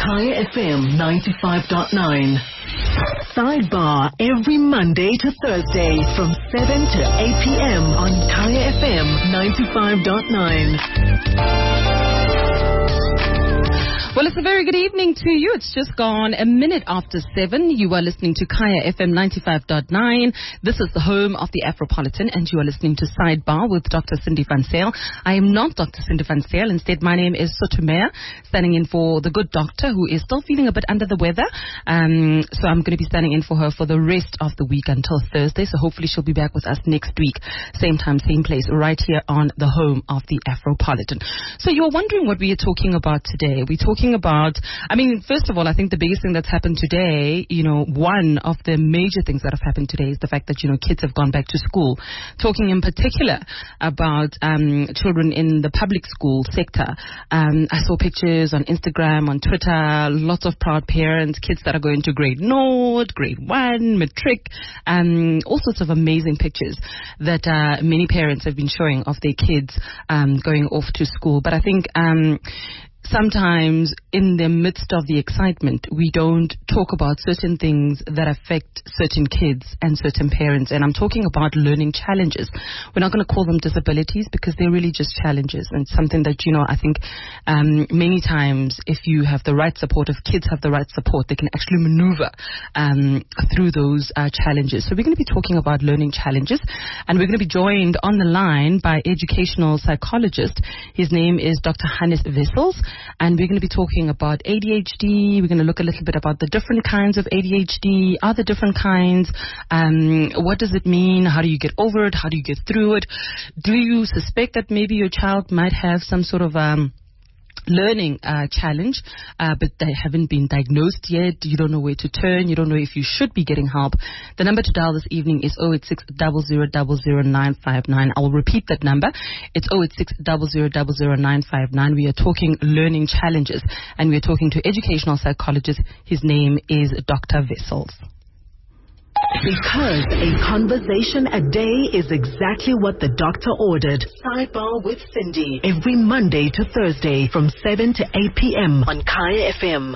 Kaya FM 95.9. Sidebar every Monday to Thursday from 7 to 8 p.m. on Kaya FM 95.9. Well, it's a very good evening to you. It's just gone a minute after 7. You are listening to Kaya FM 95.9. This is the home of the Afropolitan, and you are listening to Sidebar with Dr. Cindy van Zyl. I am not Dr. Cindy van Zyl. Instead, my name is Sotumea, standing in for the good doctor who is still feeling a bit under the weather. So I'm going to be standing in for her for the rest of the week until Thursday. So hopefully she'll be back with us next week. Same time, same place, right here on the home of the Afropolitan. So you're wondering what we are talking about today. We're talking about, first of all, I think the biggest thing that's happened today, one of the major things that have happened today is the fact that, kids have gone back to school. Talking in particular about children in the public school sector. I saw pictures on Instagram, on Twitter, lots of proud parents, kids that are going to grade Nord, grade 1, matric, all sorts of amazing pictures that many parents have been showing of their kids going off to school. But I think sometimes in the midst of the excitement, we don't talk about certain things that affect certain kids and certain parents. And I'm talking about learning challenges. We're not going to call them disabilities because they're really just challenges, and something that, I think many times if you have the right support, if kids have the right support, they can actually maneuver through those challenges. So we're going to be talking about learning challenges, and we're going to be joined on the line by educational psychologist. His name is Dr. Hannes Wessels. And we're going to be talking about ADHD. We're going to look a little bit about the different kinds of ADHD. Are there different kinds? What does it mean? How do you get over it? How do you get through it? Do you suspect that maybe your child might have some sort of learning challenge, but they haven't been diagnosed yet? You don't know where to turn. You don't know if you should be getting help. The number to dial this evening is 086 00 959. I will repeat that number. It's 086 00 959. We are talking learning challenges, and we are talking to educational psychologist. His name is Dr. Wessels. Because a conversation a day is exactly what the doctor ordered. Sidebar with Cindy. Every Monday to Thursday from 7 to 8 p.m. on Kaya FM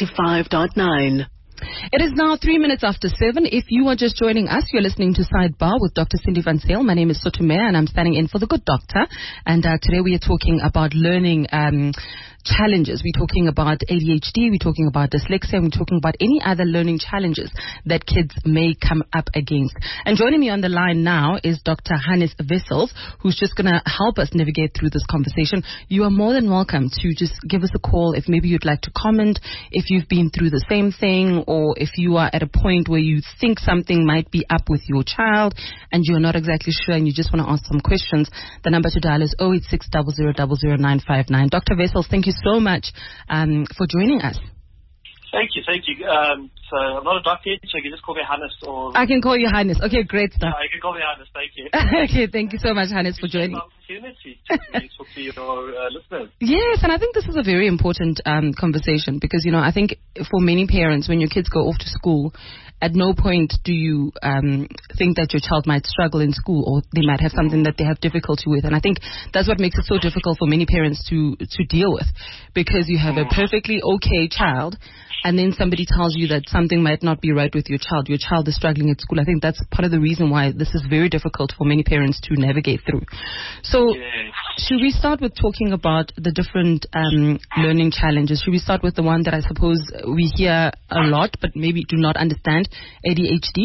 95.9. It is now 3 minutes after 7. If you are just joining us, you're listening to Sidebar with Dr. Cindy van Zyl. My name is Sotumea, and I'm standing in for the good doctor. And today we are talking about learning challenges. We're talking about ADHD, we're talking about dyslexia, and we're talking about any other learning challenges that kids may come up against. And joining me on the line now is Dr. Hannes Wessels, who's just going to help us navigate through this conversation. You are more than welcome to just give us a call if maybe you'd like to comment, if you've been through the same thing, or if you are at a point where you think something might be up with your child and you're not exactly sure and you just want to ask some questions. The number to dial is 086 00 959. Dr. Wessels, thank you so much for joining us. Thank you. So I'm not a doctor yet, so you can just call me Hannes. Or I can call you Hannes. Okay, great stuff. Yeah, you can call me Hannes. Thank you. Okay, thank you so much, Hannes, for joining. Opportunity to talk to your listeners. Yes, and I think this is a very important conversation because, I think for many parents, when your kids go off to school, at no point do you think that your child might struggle in school or they might have something that they have difficulty with. And I think that's what makes it so difficult for many parents to deal with, because you have a perfectly okay child and then somebody tells you that something might not be right with your child. Your child is struggling at school. I think that's part of the reason why this is very difficult for many parents to navigate through. So should we start with talking about the different learning challenges? Should we start with the one that I suppose we hear a lot but maybe do not understand, ADHD?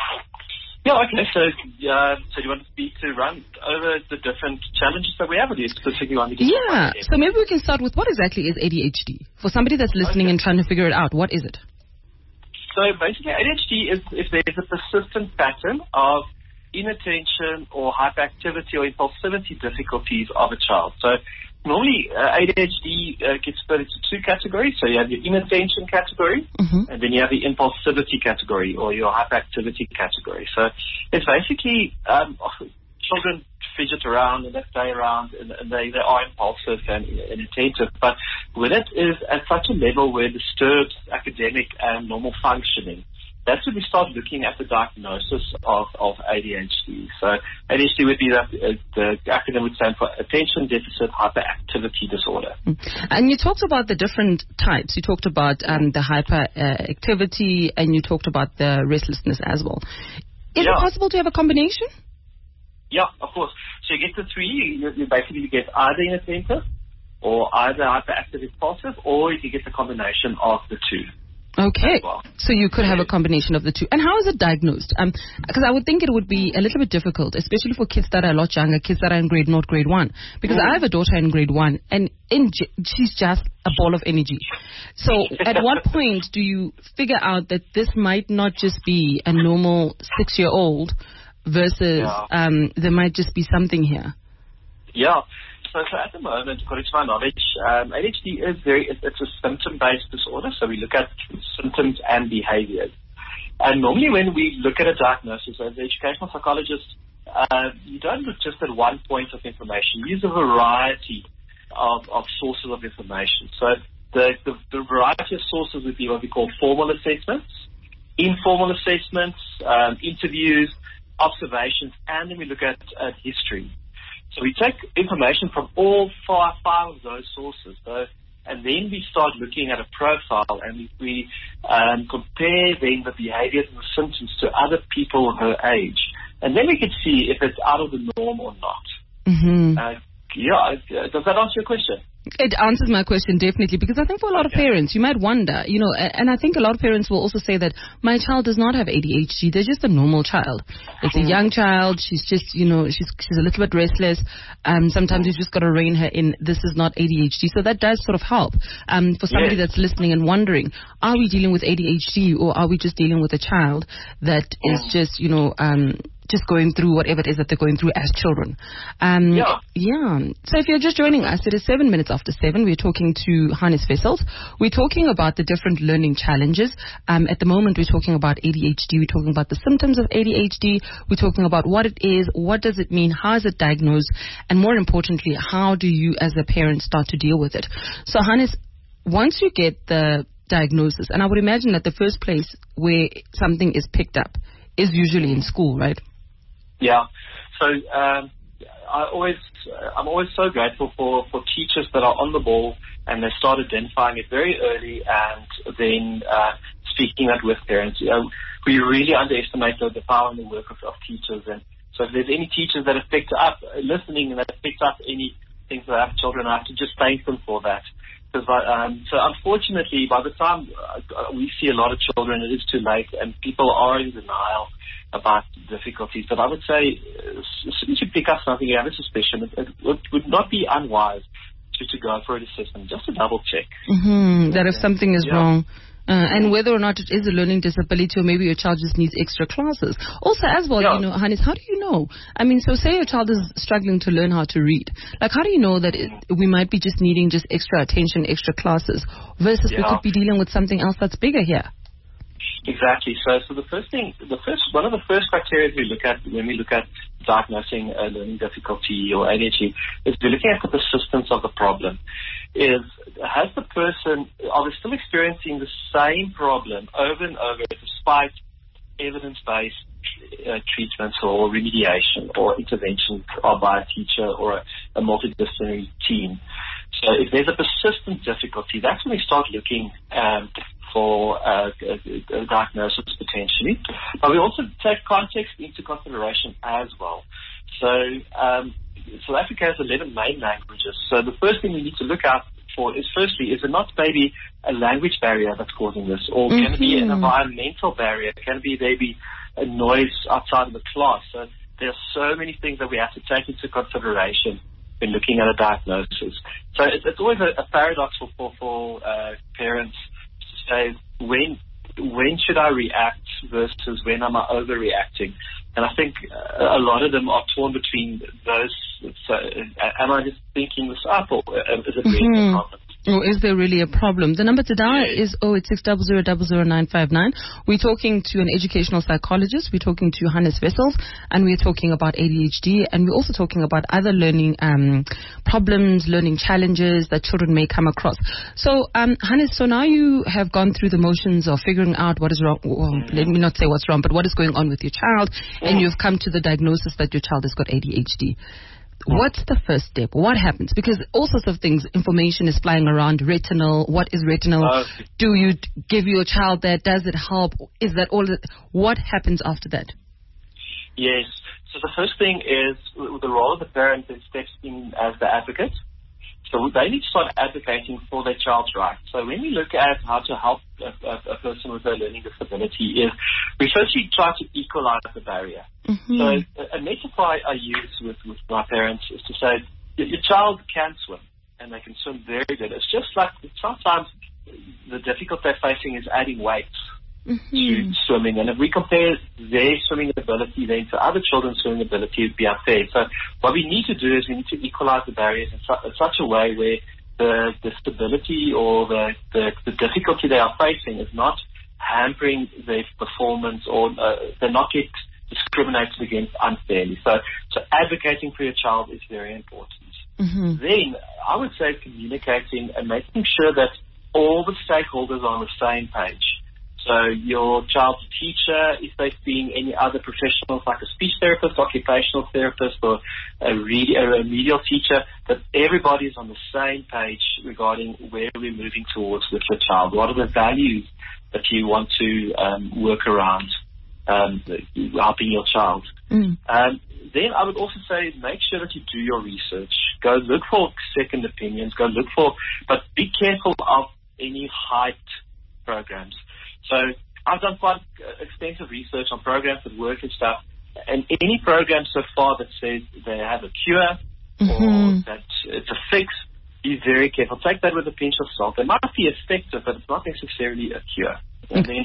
Yeah, okay. So do you want me to run over the different challenges that we have, or do you specifically want me to? Yeah, so maybe we can start with what exactly is ADHD? For somebody that's listening and trying to figure it out, what is it? So basically ADHD is if there's a persistent pattern of inattention or hyperactivity or impulsivity difficulties of a child. So normally ADHD gets split into two categories. So you have your inattention category, and then you have the impulsivity category or your hyperactivity category. So it's basically children fidget around and they play around and they are impulsive and inattentive. But when it is at such a level where it disturbs academic and normal functioning, that's when we start looking at the diagnosis of ADHD. So ADHD would be the acronym would stand for Attention Deficit Hyperactivity Disorder. And you talked about the different types. You talked about the hyperactivity, and you talked about the restlessness as well. Is it possible to have a combination? Yeah, of course. So you get the three. You basically get either inattentive, or either hyperactive impulsive, or you can get the combination of the two. Okay, well. So you could have a combination of the two. And how is it diagnosed? Because I would think it would be a little bit difficult, especially for kids that are a lot younger, kids that are in grade 1. Because I have a daughter in grade 1, and she's just a ball of energy. So at what point do you figure out that this might not just be a normal 6-year-old versus there might just be something here? Yeah. So at the moment, according to my knowledge, ADHD is it's a symptom-based disorder. So we look at symptoms and behaviors. And normally when we look at a diagnosis as an educational psychologist, you don't look just at one point of information. You use a variety of sources of information. So the variety of sources would be what we call formal assessments, informal assessments, interviews, observations, and then we look at history. So we take information from all five of those sources, and then we start looking at a profile, and we compare then the behaviors and the symptoms to other people her age. And then we can see if it's out of the norm or not. Mm-hmm. Does that answer your question? It answers my question, definitely, because I think for a lot of parents, you might wonder, and I think a lot of parents will also say that my child does not have ADHD, they're just a normal child. It's a young child, she's just, she's a little bit restless, sometimes you just got to rein her in, this is not ADHD, so that does sort of help for somebody that's listening and wondering, are we dealing with ADHD, or are we just dealing with a child that is just, just going through whatever it is that they're going through as children. So if you're just joining us, it is 7 minutes after 7. We're talking to Hannes Wessels. We're talking about the different learning challenges. At the moment, we're talking about ADHD. We're talking about the symptoms of ADHD. We're talking about what it is, what does it mean, how is it diagnosed, and more importantly, how do you as a parent start to deal with it? So Hannes, once you get the diagnosis, and I would imagine that the first place where something is picked up is usually in school, right? Yeah. So I'm always so grateful for teachers that are on the ball and they start identifying it very early and then speaking that with parents. We really underestimate the power and the work of teachers. And so if there's any teachers that have picked up listening and that have picked up any things that have children, I have to just thank them for that. So unfortunately, by the time we see a lot of children, it is too late, and people are in denial about difficulties. But I would say, as soon as you pick up something, you have a suspicion, it would not be unwise to go for an assessment, just to double check. That if something is wrong. And whether or not it is a learning disability, or maybe your child just needs extra classes. Also, as well, Hannes, how do you know? I mean, so say your child is struggling to learn how to read. Like, how do you know that we might be just needing just extra attention, extra classes, versus we could be dealing with something else that's bigger here? Exactly. So one of the first criteria we look at when we look at diagnosing a learning difficulty or ADHD is we're looking at the persistence of the problem. Are they still experiencing the same problem over and over despite evidence-based treatments or remediation or intervention by a teacher or a multidisciplinary team? So if there's a persistent difficulty, that's when we start looking for a diagnosis potentially. But we also take context into consideration as well. So South Africa has 11 main languages. So the first thing we need to look out for is, firstly, is it not maybe a language barrier that's causing this? Or can it be an environmental barrier? Can it be maybe a noise outside of the class? So there are so many things that we have to take into consideration when looking at a diagnosis. So it's always a paradox for parents to say, when should I react versus when am I overreacting? And I think a lot of them are torn between those. So am I just thinking this up, or is it really a problem? Or is there really a problem? The number to dial is 08600000959. We're talking to an educational psychologist. We're talking to Hannes Wessels, and we're talking about ADHD, and we're also talking about other learning problems, learning challenges that children may come across. So, Hannes, so now you have gone through the motions of figuring out what is wrong. Well, let me not say what's wrong, but what is going on with your child, and you've come to the diagnosis that your child has got ADHD. What's the first step? What happens? Because all sorts of things, information is flying around. Retinol, what is retinol? Do you give your child that? Does it help? Is that all? What happens after that? Yes. So the first thing is the role of the parent is steps in as the advocate. So they need to start advocating for their child's rights. So when we look at how to help a person with a learning disability, is we firstly try to equalize the barrier. So a metaphor I use with my parents is to say, your child can swim, and they can swim very good. It's just like sometimes the difficulty they're facing is adding weights to swimming. And if we compare their swimming ability then to other children's swimming ability, it would be unfair. So what we need to do is we need to equalize the barriers in such a way where the stability or the difficulty they are facing is not hampering their performance, or they're not get discriminated against unfairly. So advocating for your child is very important. Then I would say communicating and making sure that all the stakeholders are on the same page. So your child's teacher, if they're seeing any other professionals like a speech therapist, occupational therapist, or a remedial teacher, that everybody's on the same page regarding where we're moving towards with your child. What are the values that you want to work around helping your child? Then I would also say make sure that you do your research. Go look for second opinions. But be careful of any hyped programs. So I've done quite extensive research on programs that work and stuff, and any program so far that says they have a cure or that it's a fix, be very careful. Take that with a pinch of salt. They might be effective, but it's not necessarily a cure. And then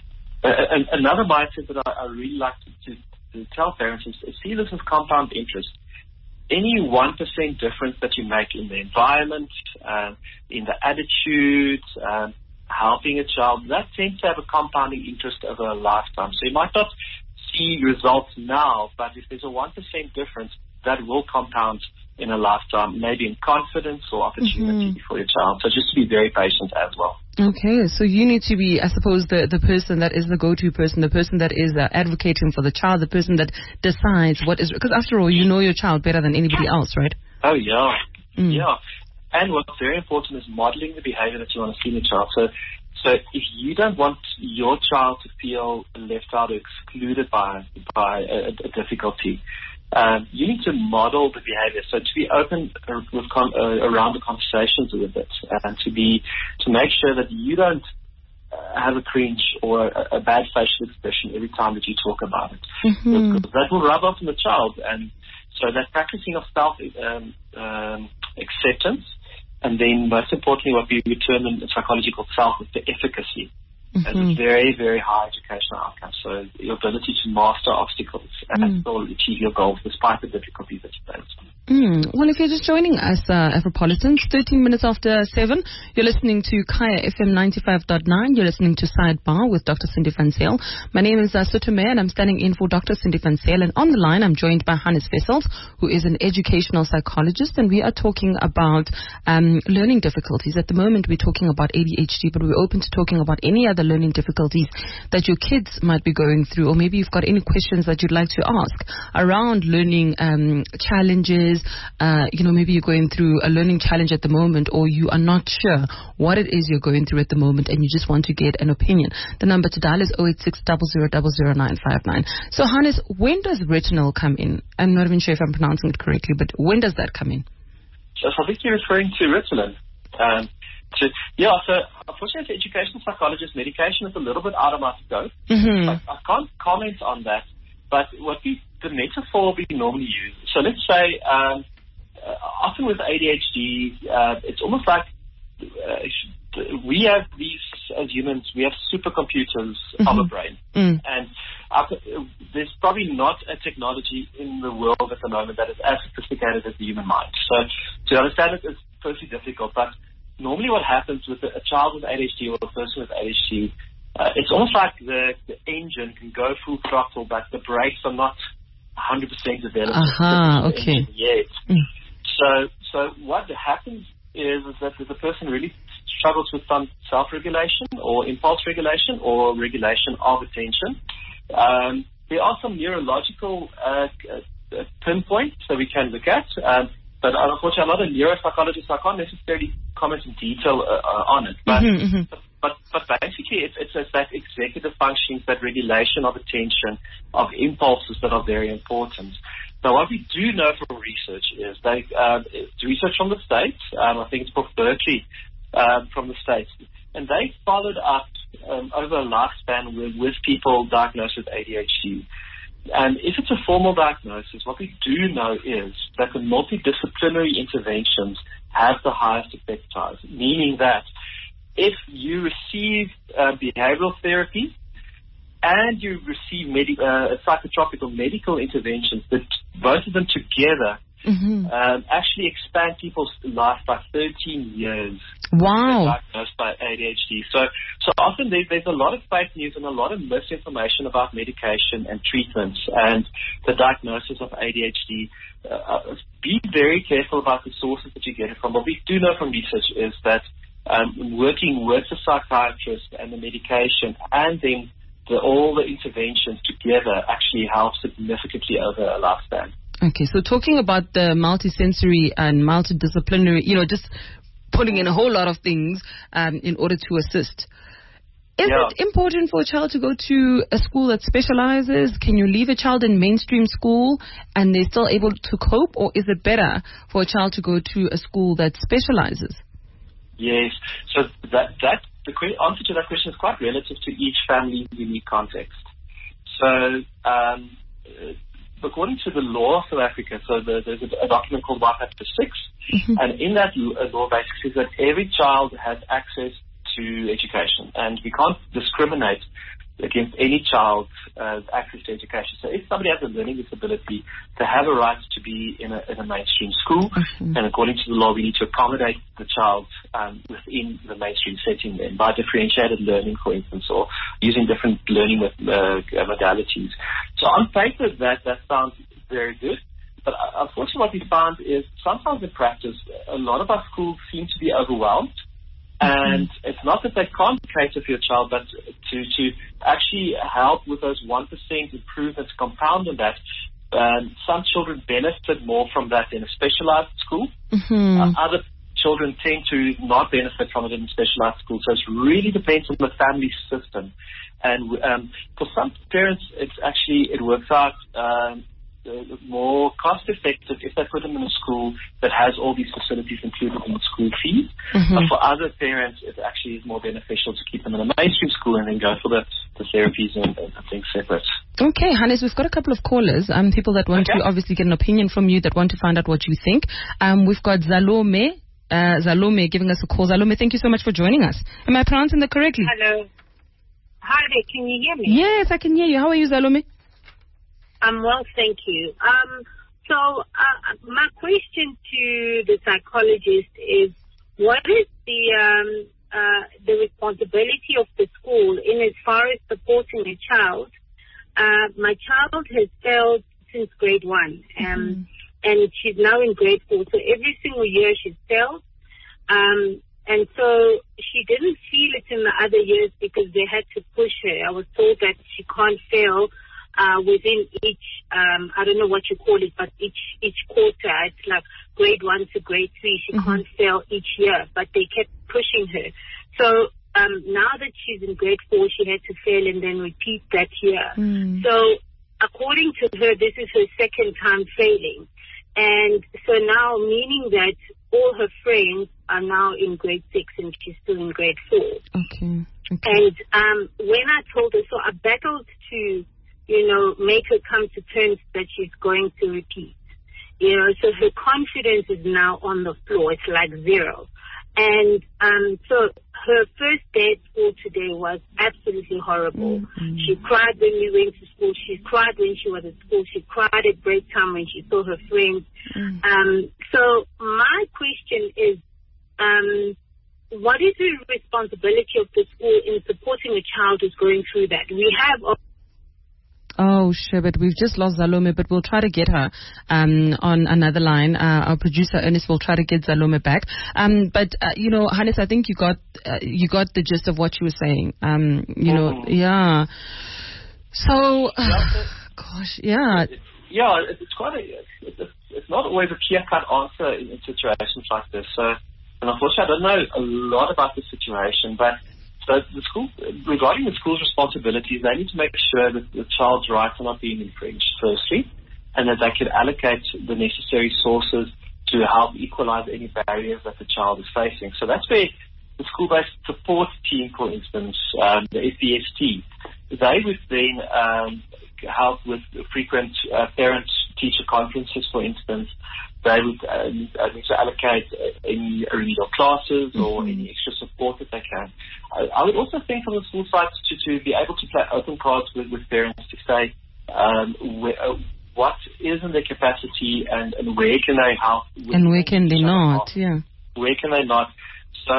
another mindset that I really like to tell parents is see this as compound interest. Any 1% difference that you make in the environment, in the attitude, helping a child, that tends to have a compounding interest over a lifetime. So you might not see results now, but if there's a 1% difference, that will compound in a lifetime, maybe in confidence or opportunity for your child. So just to be very patient as well. Okay, so you need to be, I suppose, the person that is the go-to person, the person that is advocating for the child, the person that decides what is, because after all, you know your child better than anybody else, right? Oh, yeah. Yeah. And what's very important is modeling the behavior that you want to see in your child. So if you don't want your child to feel left out or excluded by a difficulty, you need to model the behavior. So to be open around the conversations with it, and to make sure that you don't have a cringe or a bad facial expression every time that you talk about it. Because that will rub off on the child. And so that practicing of self acceptance, and then most importantly what we term in psychology called self-efficacy, as a very, very high educational outcome. So your ability to master obstacles and still achieve your goals despite the difficulties that you face. Well, if you're just joining us, Afropolitans, 13 minutes after 7, you're listening to Kaya FM 95.9. You're listening to Sidebar with Dr. Cindy van Zyl. My name is Sotome, and I'm standing in for Dr. Cindy van Zyl. And on the line, I'm joined by Hannes Wessels, who is an educational psychologist, and we are talking about learning difficulties. At the moment, we're talking about ADHD, but we're open to talking about any other learning difficulties that your kids might be going through, or maybe you've got any questions that you'd like to ask around learning challenges. Maybe you're going through a learning challenge at the moment, or you are not sure what it is you're going through at the moment, and you just want to get an opinion. The number to dial is 08600000959. So, Hannes, when does retinol come in? I'm not even sure if I'm pronouncing it correctly, but when does that come in? So I think you're referring to Ritalin. So unfortunately, as educational psychologist, medication is a little bit out of my scope. I can't comment on that. But the metaphor we normally use. So let's say, often with ADHD, it's almost like we have these, as humans, we have supercomputers of a brain. And there's probably not a technology in the world at the moment that is as sophisticated as the human mind. So to understand it is firstly difficult, but normally what happens with a child with ADHD or a person with ADHD, it's almost like the engine can go full throttle, but the brakes are not 100% developed yet. So what happens is that the person really struggles with some self-regulation or impulse regulation or regulation of attention. There are some neurological pinpoints that we can look at, but unfortunately I'm not a neuropsychologist, so I can't necessarily comment in detail on it. But basically it's that executive functions, that regulation of attention, of impulses that are very important. Now, what we do know from research is it's research from the States. I think it's from Berkeley, from the States. And they followed up over a lifespan with people diagnosed with ADHD. And if it's a formal diagnosis, what we do know is that the multidisciplinary interventions have the highest effect size, meaning that if you receive behavioral therapy and you receive psychotropic or medical interventions, that both of them together actually expand people's life by 13 years. Wow. Diagnosed by ADHD. So often there's a lot of fake news and a lot of misinformation about medication and treatments and the diagnosis of ADHD. Be very careful about the sources that you get it from. What we do know from research is that working with the psychiatrist and the medication and then all the interventions together actually help significantly over a lifespan. Okay, so talking about the multisensory and multidisciplinary, just pulling in a whole lot of things in order to assist. Is it important for a child to go to a school that specializes? Can you leave a child in mainstream school and they're still able to cope? Or is it better for a child to go to a school that specializes? Yes, so the answer to that question is quite relative to each family's unique context. So, according to the law of South Africa, so there's a document called White Paper 6, and in that law basically says that every child has access to education, and we can't discriminate against any child's access to education. So if somebody has a learning disability, they have a right to be in a mainstream school, and according to the law, we need to accommodate the child within the mainstream setting then by differentiated learning, for instance, or using different learning modalities. So on paper, that sounds very good. But unfortunately, what we found is sometimes in practice, a lot of our schools seem to be overwhelmed. And it's not that they can't cater for your child, but to actually help with those 1% improvements, compound on that. Some children benefit more from that in a specialized school. Other children tend to not benefit from it in a specialized school. So it really depends on the family system. And for some parents, it works out more cost-effective if they put them in a school that has all these facilities included in the school fees. But for other parents, it actually is more beneficial to keep them in a mainstream school and then go for the therapies and things separate. Okay, Hannes, we've got a couple of callers, people that want to obviously get an opinion from you, that want to find out what you think. We've got Zalome giving us a call. Zalome, thank you so much for joining us. Am I pronouncing that correctly? Hello. Hi there, can you hear me? Yes, I can hear you. How are you, Zalome? I'm well, thank you. So my question to the psychologist is, what is the responsibility of the school in as far as supporting a child? My child has failed since grade 1, and she's now in grade 4. So every single year she's failed. And so she didn't feel it in the other years because they had to push her. I was told that she can't fail within each, I don't know what you call it, but each quarter. It's like grade 1 to grade 3. She can't fail each year, but they kept pushing her. So now that she's in grade 4, she had to fail and then repeat that year. So according to her, this is her second time failing. And so now, meaning that all her friends are now in grade 6 and she's still in grade 4. Okay. And when I told her, so I battled to, make her come to terms that she's going to repeat. So her confidence is now on the floor. It's like 0. And so her first day at school today was absolutely horrible. She cried when we went to school. She cried when she was at school. She cried at break time when she saw her friends. So my question is, what is the responsibility of the school in supporting a child who's going through that? We have... Oh, sure, but we've just lost Zalome, but we'll try to get her on another line. Our producer, Ernest, will try to get Zalome back. But Hannes, I think you got the gist of what you were saying. Yeah. So, gosh, yeah. It's not always a clear-cut answer in situations like this. So, and unfortunately, I don't know a lot about the situation, but so the school, regarding the school's responsibilities, they need to make sure that the child's rights are not being infringed, firstly, and that they can allocate the necessary sources to help equalize any barriers that the child is facing. So that's where the school-based support team, for instance, the FBST, they would then help with frequent parent-teacher conferences, for instance. They would need to allocate any remedial classes or any extra support that they can. I would also think from the school side to be able to play open cards with parents to say what is in their capacity and where can they help. And where can they not, yeah. Where can they not? So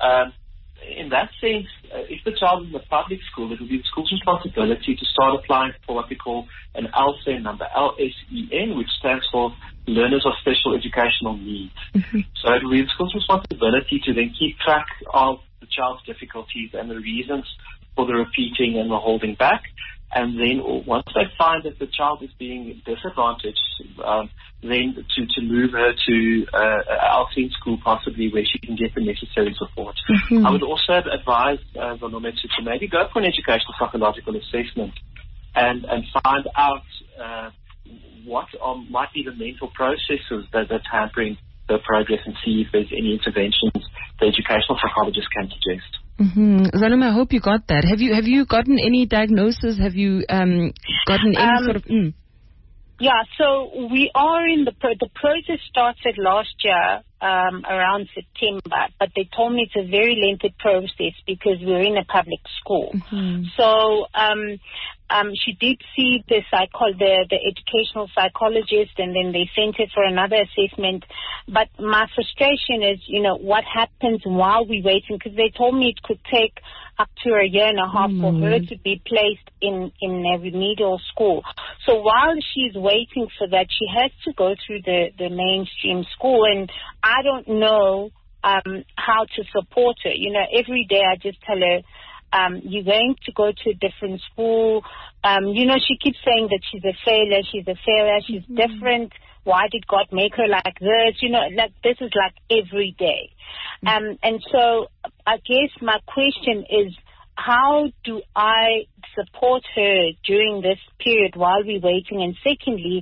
in that sense, if the child is in a public school, it will be the school's responsibility to start applying for what we call an LSEN number, LSEN, which stands for Learners of Special Educational Needs. So it will be the school's responsibility to then keep track of the child's difficulties and the reasons for the repeating and the holding back. And then once they find that the child is being disadvantaged, then to move her to LSEN school possibly where she can get the necessary support. I would also advise Zalome to maybe go for an educational psychological assessment and find out what might be the mental processes that's hampering her progress and see if there's any interventions the educational psychologist can suggest. Zalome, I hope you got that. Have you gotten any diagnosis? Have you gotten any sort of... Yeah, so we are in the process started last year around September, but they told me it's a very lengthy process because we're in a public school. So she did see the educational psychologist, and then they sent it for another assessment. But my frustration is, what happens while we're waiting? Because they told me it could take up to a year and a half for her to be placed in a remedial school. So while she's waiting for that, she has to go through the mainstream school, and I don't know how to support her. Every day I just tell her, you're going to go to a different school. She keeps saying that she's a failure, she's different. Why did God make her like this? This is like every day. And so I guess my question is, how do I support her during this period while we're waiting? And secondly,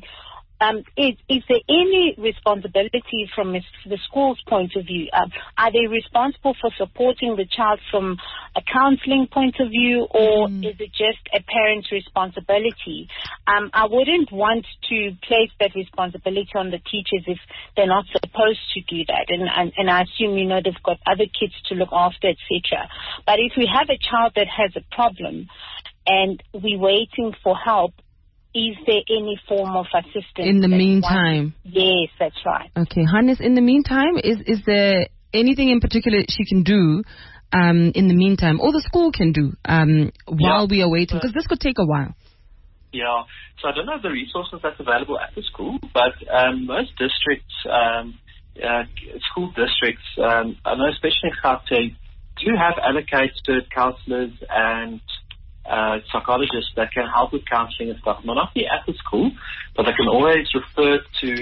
is there any responsibility from the school's point of view? Are they responsible for supporting the child from a counseling point of view, or is it just a parent's responsibility? I wouldn't want to place that responsibility on the teachers if they're not supposed to do that. And I assume, they've got other kids to look after, etc. But if we have a child that has a problem and we're waiting for help, is there any form of assistance? In the meantime? Yes, that's right. Okay. Hannes, in the meantime, is there anything in particular she can do in the meantime, or the school can do while we are waiting? Because this could take a while. Yeah. So I don't know the resources that's available at the school, but most districts, school districts, I know especially in Gauteng, do have allocated counsellors and psychologists that can help with counselling and stuff. Not only at the school, but they can always refer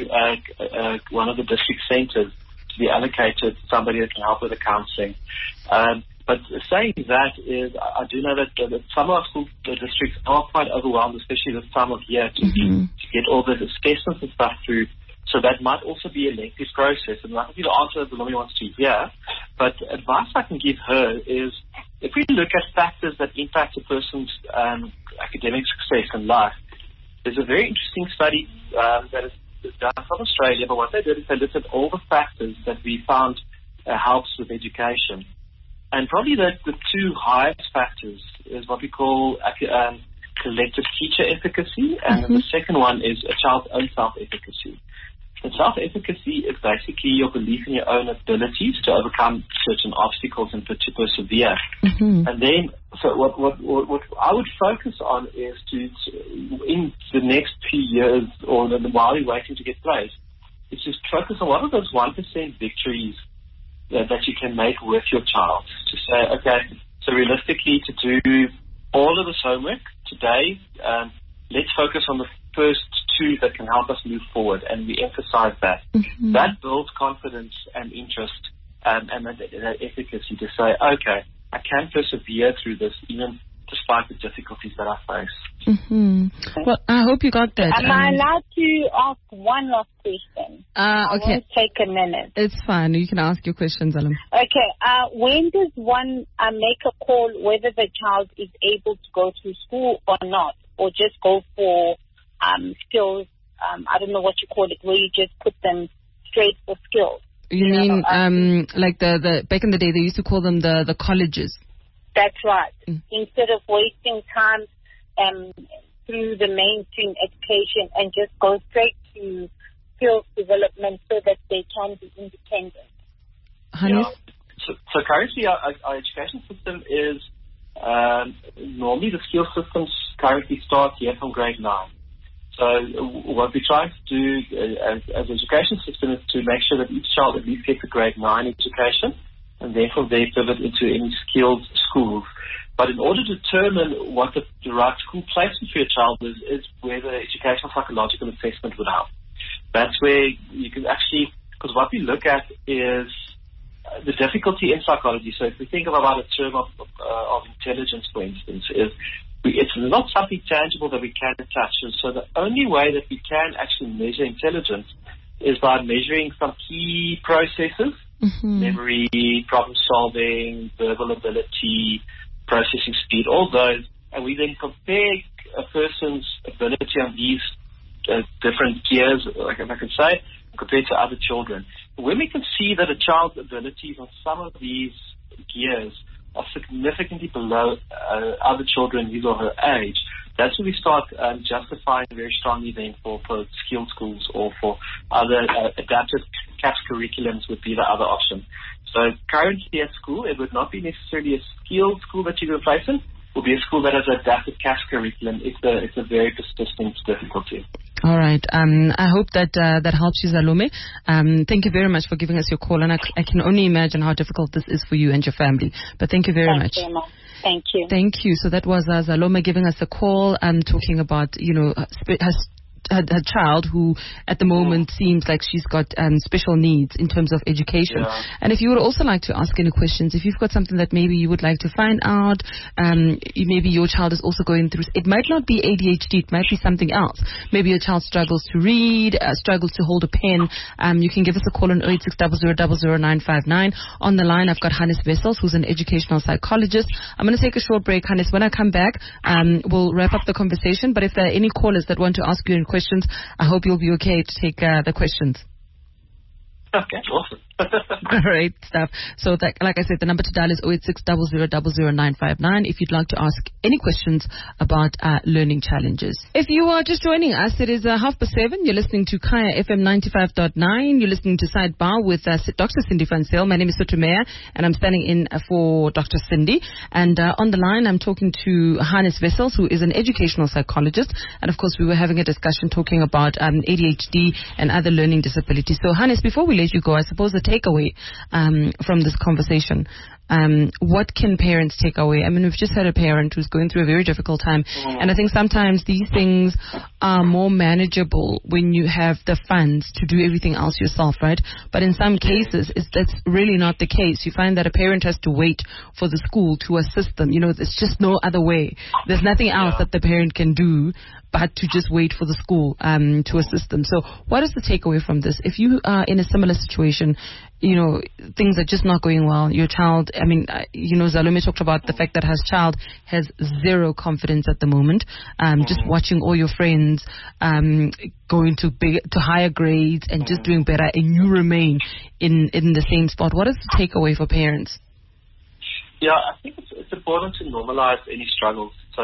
to one of the district centres to be allocated somebody that can help with the counselling. But saying that is, I do know that some of our school districts are quite overwhelmed, especially this time of year, to get all the assessments and stuff through. So that might also be a lengthy process. And I think the answer that Zalome wants to hear, but advice I can give her is, if we look at factors that impact a person's academic success in life, there's a very interesting study that is done from Australia, but what they did is they looked at all the factors that we found helps with education. And probably the two highest factors is what we call collective teacher efficacy, and the second one is a child's own self-efficacy. And self-efficacy is basically your belief in your own abilities to overcome certain obstacles and to persevere. Mm-hmm. And then, so what I would focus on is to in the next few years, or while you're waiting to get placed, is just focus on what are those 1% victories that you can make with your child. To say, okay, so realistically, to do all of this homework today, let's focus on the first 2 that can help us move forward, and we emphasize that. Mm-hmm. That builds confidence and interest and that efficacy to say, okay, I can persevere through this even despite the difficulties that I face. Mm-hmm. Well, I hope you got that. Am I allowed to ask one last question? Okay. It won't take a minute. It's fine. You can ask your questions, Alam. Okay. When does one make a call whether the child is able to go to school or not, or just go for skills? I don't know what you call it, where you just put them straight for skills. You mean like the back in the day they used to call them the colleges? That's right. Instead of wasting time through the mainstream education and just go straight to skills development so that they can be independent. Hannes? Yeah. So currently our education system is normally the skills systems currently start here from grade 9. So what we try to do as an education system is to make sure that each child at least gets a grade 9 education, and therefore they pivot into any skilled schools. But in order to determine what the right school placement for your child is where the educational psychological assessment would help. That's where you can actually, because what we look at is the difficulty in psychology. So if we think about a term of intelligence, for instance, it's not something tangible that we can touch. And so the only way that we can actually measure intelligence is by measuring some key processes, memory, problem solving, verbal ability, processing speed, all those, and we then compare a person's ability on these different gears, like if I can say, compared to other children. When we can see that a child's abilities on some of these gears are significantly below other children his or her age, that's when we start justifying very strongly then for skilled schools or for other adapted CAPS curriculums would be the other option. So currently at school, it would not be necessarily a skilled school that you replace in. It will be a school that has adapted CAPS curriculum. It's a very persistent difficulty. All right. I hope that that helps you, Zalome. Thank you very much for giving us your call, and I can only imagine how difficult this is for you and your family. But thank you very much. Thank you. Thank you. So that was Zalome giving us a call and talking about, her child who at the moment seems like she's got special needs in terms of education. Yeah. And if you would also like to ask any questions, if you've got something that maybe you would like to find out, maybe your child is also going through, it might not be ADHD, it might be something else. Maybe your child struggles to read, struggles to hold a pen. You can give us a call on 08600000959. On the line, I've got Hannes Wessels, who's an educational psychologist. I'm going to take a short break, Hannes. When I come back, we'll wrap up the conversation. But if there are any callers that want to ask you any questions, I hope you'll be okay to take the questions. Okay, awesome. Great stuff. So, like I said, the number to dial is 08600000959 if you'd like to ask any questions about learning challenges. If you are just joining us, it is 7:30. You're listening to Kaya FM 95.9. You're listening to Sidebar with Dr. Cindy van Zyl. My name is Sotomea, and I'm standing in for Dr. Cindy. And on the line, I'm talking to Hannes Wessels, who is an educational psychologist. And, of course, we were having a discussion talking about ADHD and other learning disabilities. So, Hannes, before we let you go, I suppose the takeaway from this conversation, what can parents take away? I mean, we've just had a parent who's going through a very difficult time, and I think sometimes these things are more manageable when you have the funds to do everything else yourself, right? But in some cases, that's really not the case. You find that a parent has to wait for the school to assist them. There's just no other way. There's nothing else that the parent can do but to just wait for the school to assist them. So what is the takeaway from this? If you are in a similar situation, things are just not going well. Your child, Zalome talked about the fact that his child has zero confidence at the moment. Just watching all your friends going to higher grades and just doing better, and you remain in the same spot. What is the takeaway for parents? Yeah, I think it's important to normalize any struggles. So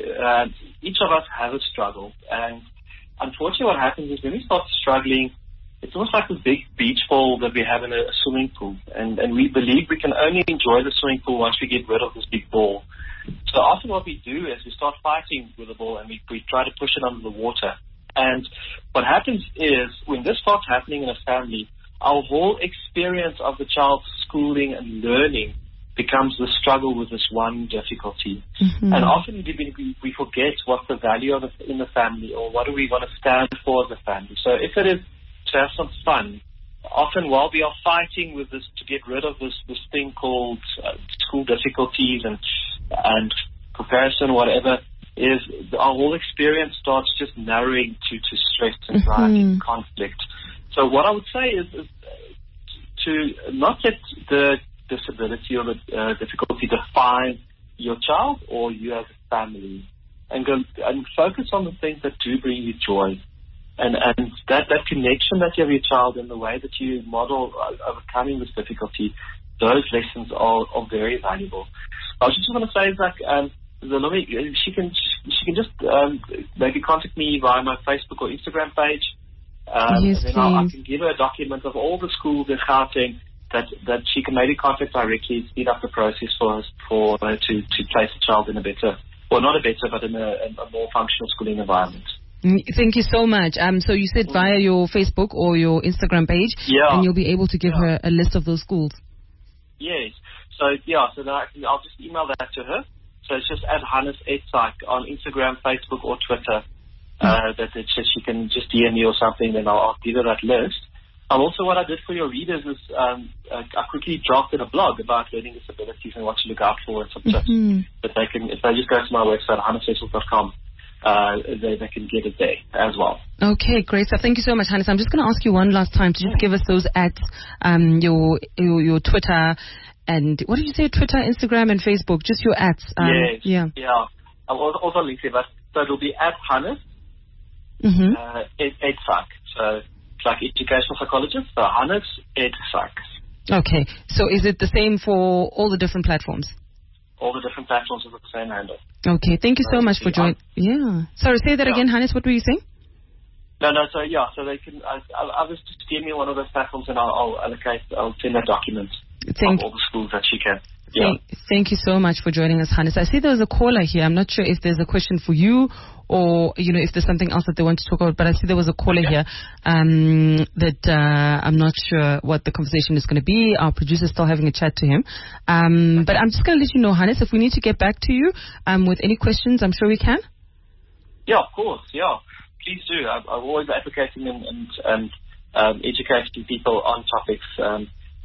each of us have a struggle, and unfortunately what happens is when we start struggling, it's almost like this big beach ball that we have in a swimming pool. And we believe we can only enjoy the swimming pool once we get rid of this big ball. So often what we do is we start fighting with the ball and we try to push it under the water. And what happens is when this starts happening in a family, our whole experience of the child's schooling and learning becomes the struggle with this one difficulty. Mm-hmm. And often we forget what's the value of it in the family, or what do we want to stand for as a family. So if it is to have some fun, often while we are fighting with this to get rid of this thing called school difficulties and comparison, whatever, is our whole experience starts just narrowing to stress, anxiety, and conflict. So what I would say is to not let the disability or the difficulty define your child or you as a family, and focus on the things that do bring you joy, and that connection that you have with your child and the way that you model overcoming this difficulty. Those lessons are very valuable. I was just going to say, she can just maybe contact me via my Facebook or Instagram page. Yes, and then I can give her a document of all the schools in Gauteng that she can maybe contact directly, speed up the process for her to place a child in a better, well, not a better, but in a more functional schooling environment. Thank you so much. So you said via your Facebook or your Instagram page, and you'll be able to give her a list of those schools. Yes. So I'll just email that to her. So it's just at Hannes Etzak on Instagram, Facebook, or Twitter. That she can just DM me or something, then I'll give her that list. Also, what I did for your readers is I quickly drafted a blog about learning disabilities and what to look out for and some tips that they can, if they just go to my website, hannesessel.com, they can get it there as well. Okay, great. So thank you so much, Hannes. I'm just going to ask you one last time to just give us those at your Twitter and what did you say? Twitter, Instagram, and Facebook. Just your ads. Yeah. I'll also link it, but so it'll be at Hannes Etzak. So it's like educational psychologist. So Hannes Etzak. Okay. So is it the same for all the different platforms? All the different platforms with the same handle. Okay. Thank you so much for joining. Yeah. Sorry, say that again, Hannes. What were you saying? No. So they can. I'll just give me one of those platforms, and I'll send a document of all the schools that she can. Yeah. Thank you so much for joining us, Hannes. I see there's a caller here. I'm not sure if there's a question for you or, if there's something else that they want to talk about, but I see there was a caller here that I'm not sure what the conversation is going to be. Our producer's still having a chat to him. But I'm just going to let you know, Hannes, if we need to get back to you with any questions, I'm sure we can. Yeah, of course. Yeah, please do. I'm always advocating and educating people on topics.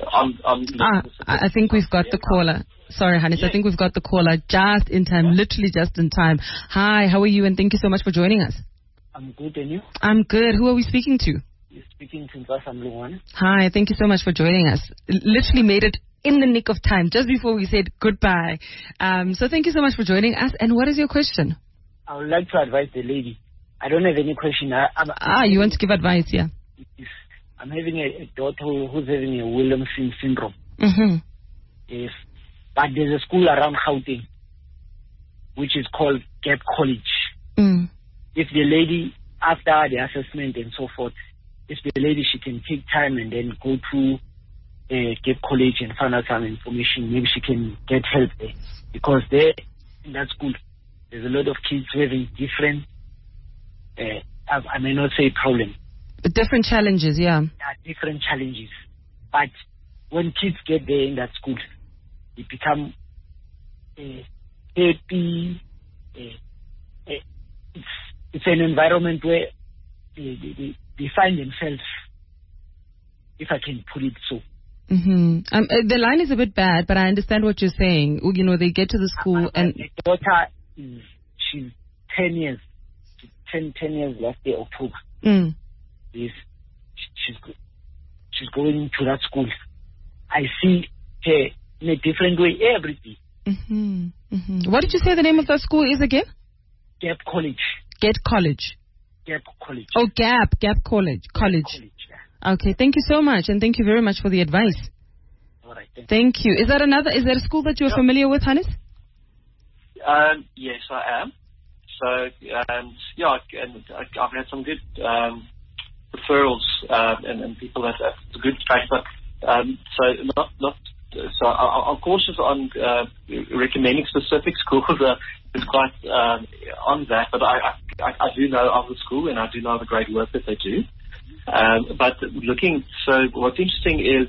I think we've got the caller. Sorry, Hannes. I think we've got the caller just in time, literally just in time. Hi, how are you? And thank you so much for joining us. I'm good, and you? I'm good. Who are we speaking to? You're speaking to Nzasa. Hi, thank you so much for joining us. Literally made it in the nick of time, just before we said goodbye. So thank you so much for joining us. And what is your question? I would like to advise the lady. I don't have any question. You want to give advice, yeah? I'm having a daughter who's having a Williamson syndrome. Yes. But there's a school around Gauteng which is called Gap College. If the lady, after the assessment and so forth, if the lady, she can take time and then go to Gap College and find out some information, maybe she can get help there. Because there, in that school, there's a lot of kids having different, I may not say problem, different challenges, yeah. Different challenges. But when kids get there in that school, they become happy. It's an environment where they find themselves, if I can put it so. The line is a bit bad, but I understand what you're saying. They get to the school and... My daughter, she's 10 years. 10 years last year, October. Yes, she's going to that school. I see her in a different way every day. What did you say the name of that school is again? Gap College. Gap College. Gap College. Oh, Gap College. Yeah. Okay, thank you so much, and thank you very much for the advice. All right. Thank you. Is that a school that you're familiar with, Hannes? Yes, I am. So, and I've had some good referrals and people that's a good factor. So I'm cautious on recommending specific schools. Is quite on that, but I do know of the school and I do know the great work that they do. But what's interesting is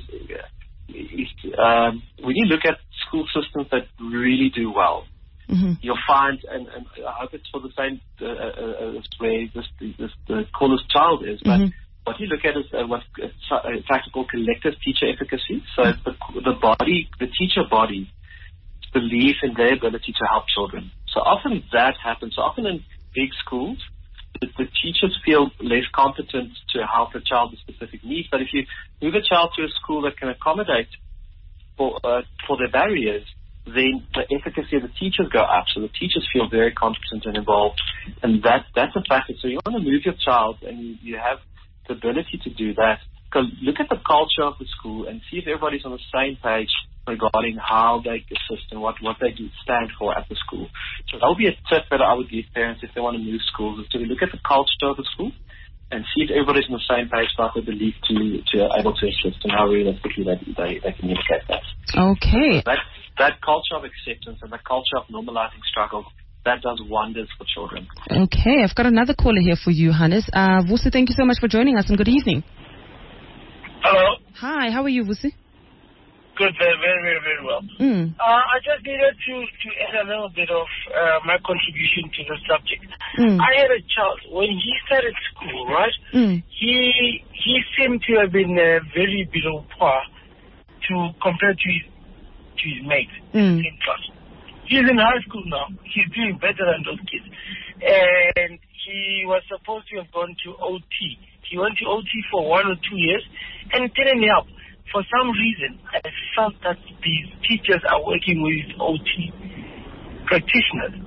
when you look at school systems that really do well, you'll find, and I hope it's for the same way the caller's child is, but what you look at is what's practical collective teacher efficacy. So the teacher body belief in their ability to help children. So often that happens. So often in big schools, the teachers feel less competent to help a child with specific needs. But if you move a child to a school that can accommodate for their barriers, then the efficacy of the teachers go up. So the teachers feel very competent and involved. And that's a factor. So you want to move your child and you have the ability to do that. Look at the culture of the school and see if everybody's on the same page regarding how they assist and what they do stand for at the school. So that would be a tip that I would give parents if they want to move schools, is to look at the culture of the school and see if everybody's on the same page about the belief to able to assist and how realistically they communicate that. Okay. So that culture of acceptance and the culture of normalizing struggle, that does wonders for children. Okay, I've got another caller here for you, Hannes. Vusi, thank you so much for joining us and good evening. Hello. Hi, how are you, Vusi? Good, very, very, very well. I just needed to add a little bit of my contribution to the subject. I had a child, when he started school, right, he seemed to have been very below par compared to his mates in class. He's in high school now. He's doing better than those kids. And he was supposed to have gone to OT. He went to OT for 1 or 2 years and it didn't help. For some reason, I felt that these teachers are working with OT practitioners.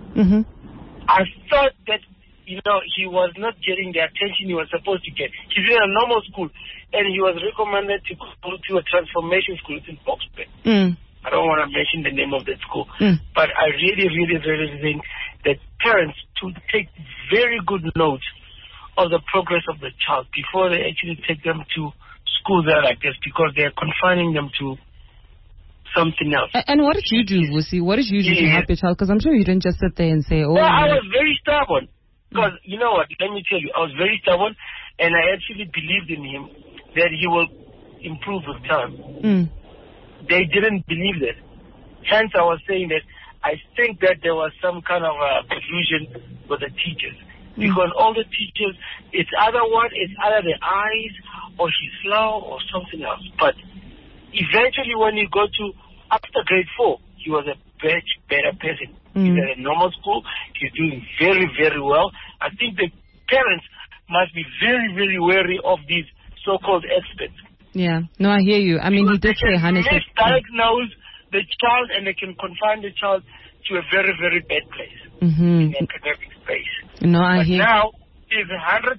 I thought that, he was not getting the attention he was supposed to get. He's in a normal school and he was recommended to go to a transformation school in Boksburg. I don't want to mention the name of that school, but I really, really, really think that parents to take very good note of the progress of the child before they actually take them to schools that are like this, because they're confining them to something else. And what did you do, Vusi? What did you do to help your child? Because I'm sure you didn't just sit there and say, oh. Well, I was very stubborn. Because, you know what, let me tell you, I was very stubborn, and I actually believed in him that he will improve with time. They didn't believe that. Hence, I was saying that I think that there was some kind of a collusion with the teachers. Because all the teachers, it's either the eyes, or she's slow, or something else. But eventually, when you go to after grade 4, he was a much better person. He's at a normal school. He's doing very, very well. I think the parents must be very, very wary of these so-called experts. Yeah. No, I hear you. I mean, he did say, Hannes, misdiagnose the child and they can confine the child to a very, very bad place in academic space. No, I hear. Now, if 100%,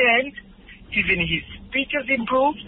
even his speech has improved,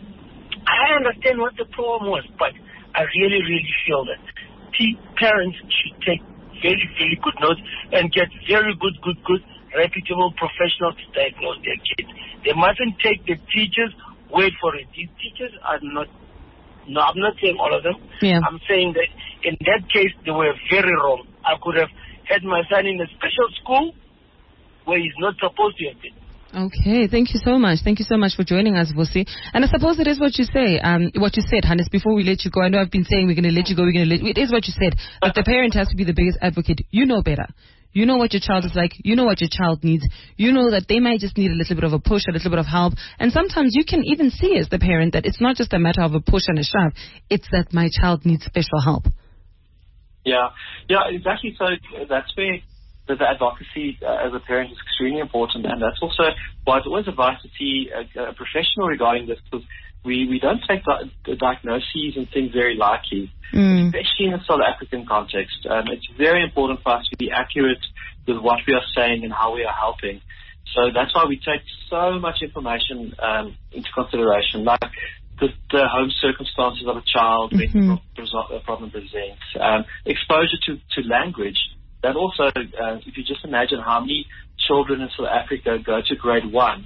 I understand what the problem was, but I really, really feel that parents should take very, very good notes and get very good, reputable professionals to diagnose their kids. They mustn't take the teachers' wait for it. These teachers are not, I'm not saying all of them. Yeah. I'm saying that in that case, they were very wrong. I could have had my son in a special school where he's not supposed to have been. Okay, thank you so much. Thank you so much for joining us, Vusi. And I suppose it is what you say, what you said, Hannes, before we let you go. I know I've been saying we're going to let you go, it is what you said. But the parent has to be the biggest advocate. You know better. You know what your child is like. You know what your child needs. You know that they might just need a little bit of a push, a little bit of help. And sometimes you can even see as the parent that it's not just a matter of a push and a shove. It's that my child needs special help. Yeah, exactly. So that's where the advocacy as a parent is extremely important. And that's also why it's always advised to see a professional regarding this, because we don't take the diagnoses and things very lightly, especially in the South African context. It's very important for us to be accurate with what we are saying and how we are helping. So that's why we take so much information into consideration, like the home circumstances of a child when the problem presents, exposure to language. That also, if you just imagine how many children in South Africa go to grade 1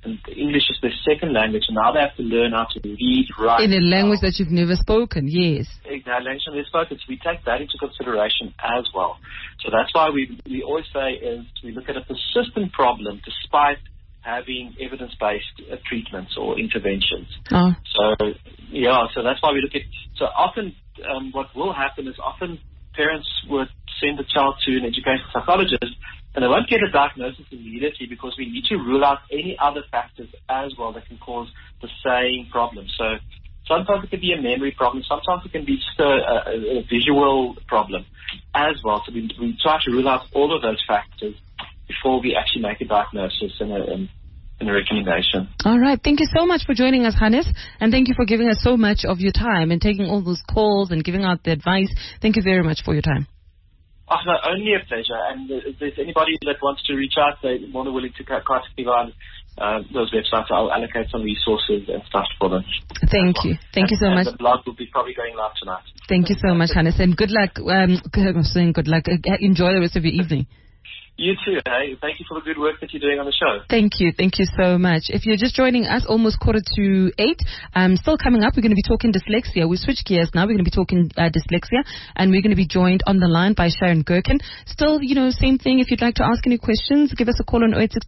and English is their second language, and now they have to learn how to read, write. In a language that you've never spoken, yes. In a language they've spoken, so we take that into consideration as well. So that's why we always say is we look at a persistent problem despite having evidence-based treatments or interventions. Oh. So that's why we look at, so often what will happen is often parents would send the child to an educational psychologist and they won't get a diagnosis immediately because we need to rule out any other factors as well that can cause the same problem. So sometimes it can be a memory problem, sometimes it can be just a visual problem as well. So we try to rule out all of those factors before we actually make a diagnosis and a recommendation. All right. Thank you so much for joining us, Hannes, and thank you for giving us so much of your time and taking all those calls and giving out the advice. Thank you very much for your time. Oh, no, only a pleasure. And if there's anybody that wants to reach out, they're more than willing to contact me on those websites. I'll allocate some resources and stuff for them. Thank you. Thank you so much. The blog will be probably going live tonight. Thank you so much, Hannes, and good luck. I'm saying good luck. Enjoy the rest of your evening. You too. Hey, thank you for the good work that you're doing on the show. Thank you. Thank you so much. If you're just joining us, almost 7:45. Still coming up, we're going to be talking dyslexia. We switch gears now. We're going to be talking dyslexia, and we're going to be joined on the line by Sharon Gherkin. Still, same thing. If you'd like to ask any questions, give us a call on 086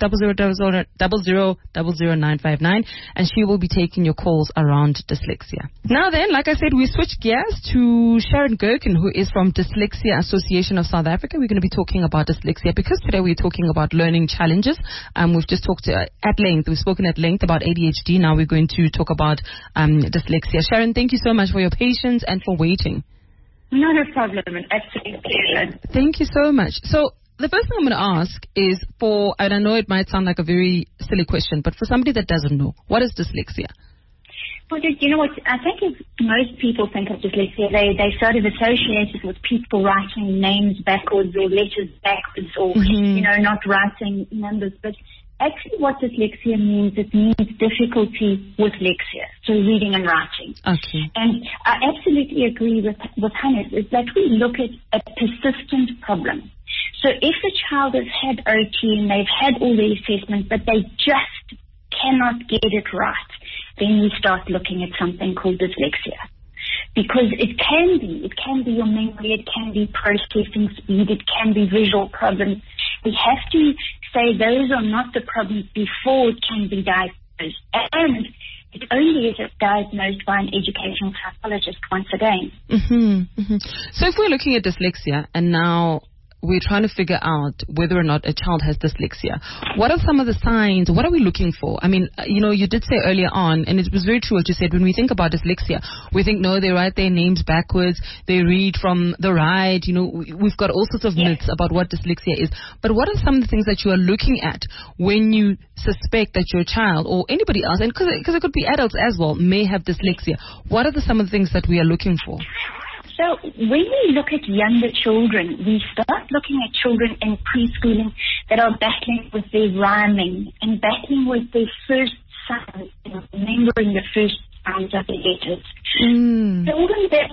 0000959, and she will be taking your calls around dyslexia. Now then, like I said, we switch gears to Sharon Gherkin, who is from Dyslexia Association of South Africa. We're going to be talking about dyslexia because today we're talking about learning challenges. We've just talked at length. We've spoken at length about ADHD. Now we're going to talk about dyslexia. Sharon, thank you so much for your patience and for waiting. Not a problem. An absolute pleasure. Thank you so much. So the first thing I'm going to ask is and I know it might sound like a very silly question, but for somebody that doesn't know, what is dyslexia? Well, you know what? I think if most people think of dyslexia, they sort of associate it with people writing names backwards or letters backwards or, not writing numbers. But actually what dyslexia means, it means difficulty with lexia, so reading and writing. Okay. And I absolutely agree with Hannes, is that we look at a persistent problem. So if a child has had OT and they've had all the assessments, but they just cannot get it right, then we start looking at something called dyslexia. Because it can be your memory, it can be processing speed, it can be visual problems. We have to say those are not the problems before it can be diagnosed. And it only is diagnosed by an educational psychologist once again. So if we're looking at dyslexia and now we're trying to figure out whether or not a child has dyslexia, what are some of the signs? What are we looking for? I mean, you did say earlier on, and it was very true what you said, when we think about dyslexia, we think, no, they write their names backwards, they read from the right, we've got all sorts of myths about what dyslexia is. But what are some of the things that you are looking at when you suspect that your child or anybody else, and because it could be adults as well, may have dyslexia? What are some of the things that we are looking for? So when we look at younger children, we start looking at children in preschooling that are battling with their rhyming and battling with their first sounds and remembering the first sounds of the letters. Children that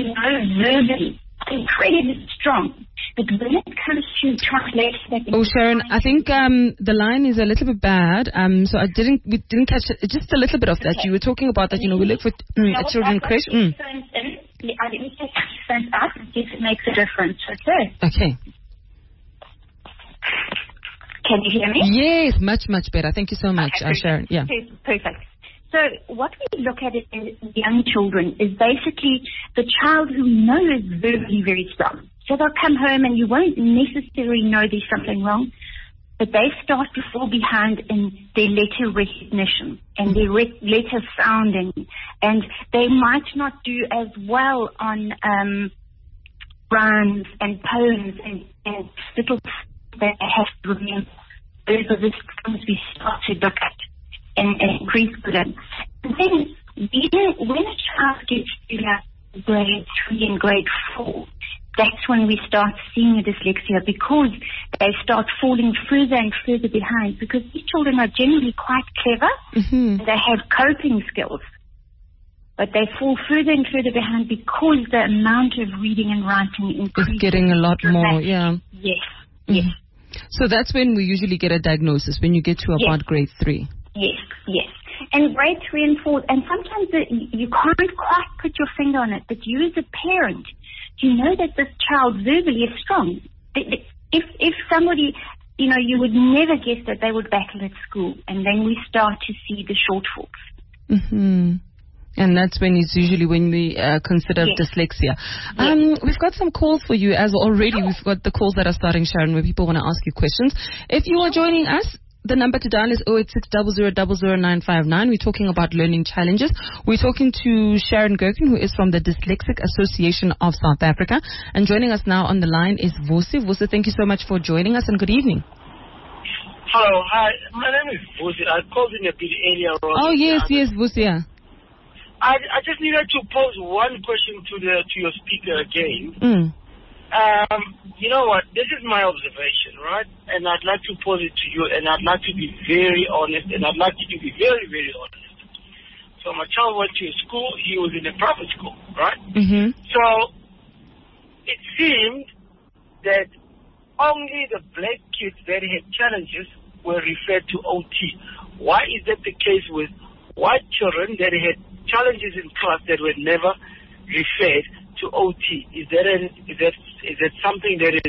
verbally are incredibly strong, but when it comes to translation... Sharon, I think the line is a little bit bad, so we didn't catch just a little bit of that. Okay. You were talking about that, we look for a children crash. Let me take headphones out and see if it makes a difference. Okay. Can you hear me? Yes, much, much better. Thank you so much, Sharon. Yeah. Perfect. So what we look at in young children is basically the child who knows verbally very strong. So they'll come home and you won't necessarily know there's something wrong, but they start to fall behind in their letter recognition and their letter sounding, and they might not do as well on rhymes and poems and little that they have to remember. Those are the things we start to look at in preschool. And then when a child gets to grade 3 and grade 4, that's when we start seeing a dyslexia, because they start falling further and further behind, because these children are generally quite clever. They have coping skills, but they fall further and further behind because the amount of reading and writing increases. It's getting a lot more, yeah. Yes. So that's when we usually get a diagnosis, when you get to about grade 3. Yes. And grade 3 and 4, and sometimes you can't quite put your finger on it, but you as a parent, you know that this child verbally is strong. If somebody, you would never guess that they would battle at school, and then we start to see the shortfalls. Mm-hmm. And that's when it's usually when we consider dyslexia. We've got some calls for you as already. We've got the calls that are starting, Sharon, where people want to ask you questions. If you are joining us, the number to dial is 086-000959. We're talking about learning challenges. We're talking to Sharon Gerken, who is from the Dyslexic Association of South Africa. And joining us now on the line is Vusi. Vusi, thank you so much for joining us, and good evening. Hello, hi. My name is Vusi. I called in a bit earlier on. Oh, yes, Vusi, yeah. I just needed to pose one question to your speaker again. You know what? This is my observation, right? And I'd like to pose it to you, and I'd like to be very honest, and I'd like you to be very, very honest. So my child went to a school. He was in a private school, right? Mm-hmm. So it seemed that only the black kids that had challenges were referred to OT. Why is that the case with white children that had challenges in class that were never referred to OT? Is that something that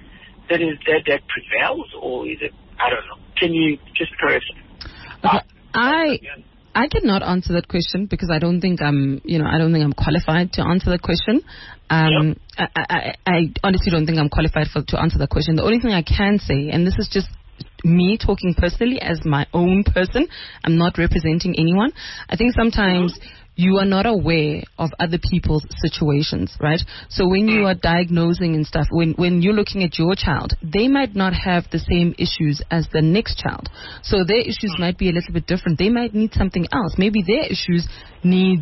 prevails, or is it? I don't know. Can you just correct it? Okay. I cannot answer that question because I don't think I'm qualified to answer that question. I honestly don't think I'm qualified to answer that question. The only thing I can say, and this is just me talking personally as my own person, I'm not representing anyone. I think sometimes you are not aware of other people's situations, right? So when you are diagnosing and stuff, when you're looking at your child, they might not have the same issues as the next child. So their issues might be a little bit different. They might need something else. Maybe their issues needs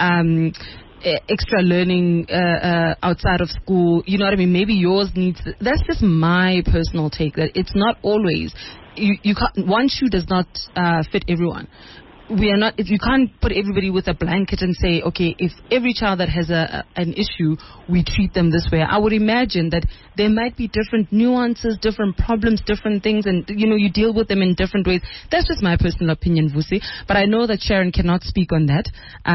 extra learning outside of school. You know what I mean? Maybe yours needs. That's just my personal take. That it's not always. You can't. One shoe does not fit everyone. You can't put everybody with a blanket and say, okay, if every child that has an issue, we treat them this way. I would imagine that there might be different nuances, different problems, different things, and, you deal with them in different ways. That's just my personal opinion, Vusi. But I know that Sharon cannot speak on that.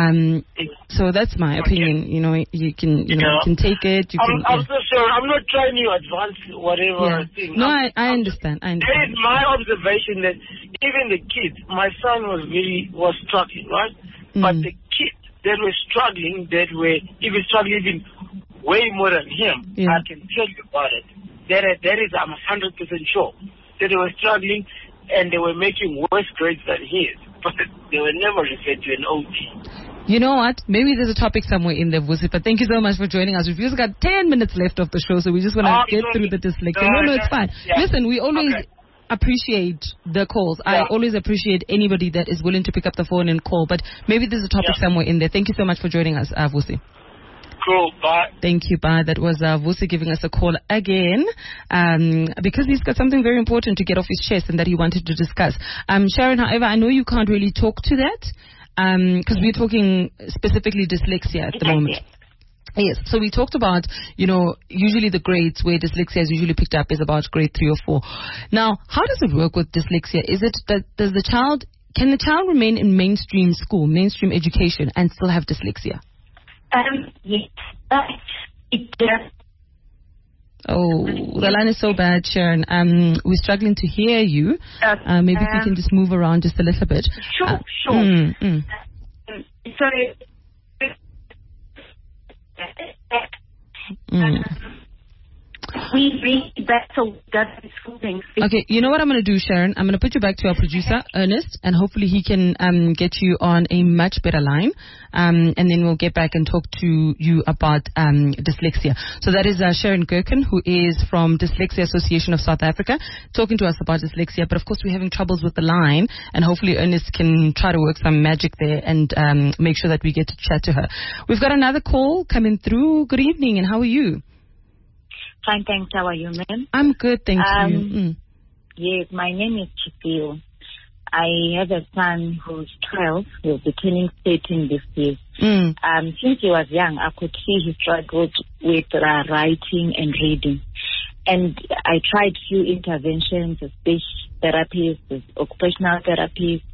So that's my opinion. You can take it. I'm so sorry. I'm not trying to advance whatever thing. No, I understand. It is my observation that even the kids, my son was struggling, right? But the kids that were struggling, that were even struggling even way more than him, I can tell you about it. That is, I'm 100% sure that they were struggling and they were making worse grades than his, but they were never referred to an OT. You know what? Maybe there's a topic somewhere in there, Vusi, but thank you so much for joining us. We've just got 10 minutes left of the show, so we just want to get through the dyslexia. No, it's fine. Yeah. Listen, we always appreciate the calls. I always appreciate anybody that is willing to pick up the phone and call, but maybe there's a topic somewhere in there. Thank you so much for joining us, Vusi. Cool, bye. Thank you, bye. That was Vusi giving us a call again because he's got something very important to get off his chest and that he wanted to discuss. Sharon, however, I know you can't really talk to that because we're talking specifically dyslexia at the moment. Yes, so we talked about, usually the grades where dyslexia is usually picked up is about grade 3 or 4. Now, how does it work with dyslexia? Is it that can the child remain in mainstream school, mainstream education, and still have dyslexia? Yes, but it does. Oh, the line is so bad, Sharon. We're struggling to hear you. Maybe if you can just move around just a little bit. Sure. Okay, you know what I'm going to do, Sharon? I'm going to put you back to our producer, Ernest, and hopefully he can get you on a much better line, and then we'll get back and talk to you about dyslexia. So that is Sharon Gerken, who is from Dyslexia Association of South Africa, talking to us about dyslexia. But of course, we're having troubles with the line, and hopefully Ernest can try to work some magic there and make sure that we get to chat to her. We've got another call coming through. Good evening, and how are you? Fine, thanks. How are you, ma'am? I'm good, thank you. Yes, my name is Chipio. I have a son who's 12. He'll be turning 13 this year. Since he was young, I could see he struggled with writing and reading. And I tried few interventions, speech therapies, occupational therapies,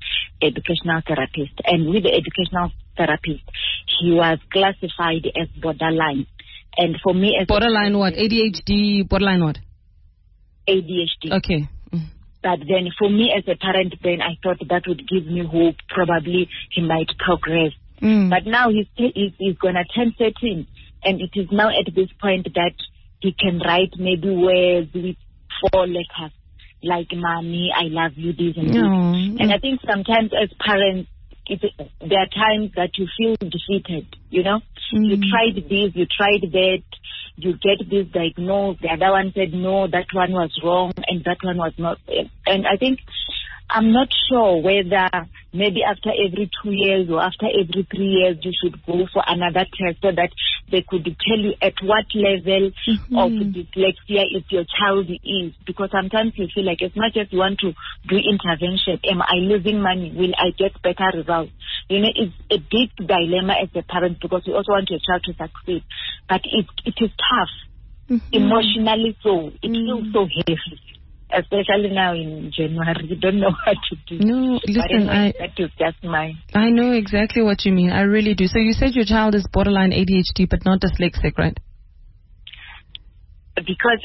educational therapist. And with the educational therapist, he was classified as borderline. And for me, as borderline what? ADHD, borderline what? ADHD. Okay. But then for me as a parent, then I thought that would give me hope. Probably he might progress. But now he's going to turn 13. And it is now at this point that he can write maybe words with 4 letters. Like, mommy, I love you, this and this. And I think sometimes as parents, there are times that you feel defeated, you know. You tried this, you tried that, you get this diagnosed, the other one said no, that one was wrong, and that one was not. And I think, I'm not sure whether maybe after every 2 years or after every 3 years you should go for another test so that they could tell you at what level of dyslexia is your child is. Because sometimes you feel like as much as you want to do intervention, am I losing money? Will I get better results? You know, it's a big dilemma as a parent because you also want your child to succeed. But it is tough, emotionally so. It feels so heavy. Especially now in January, you don't know what to do. No, listen, that is just mine. I know exactly what you mean. I really do. So you said your child is borderline ADHD, but not dyslexic, right? Because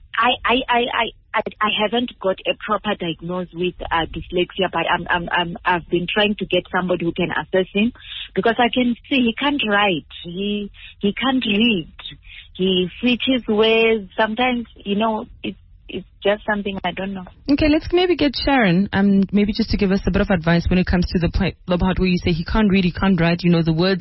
I haven't got a proper diagnosis with dyslexia, but I've been trying to get somebody who can assess him because I can see he can't write, he can't read, he switches words. Sometimes, you know, it's just something I don't know. Okay, let's maybe get Sharon, maybe just to give us a bit of advice when it comes to the part where you say he can't read, he can't write, you know, the words,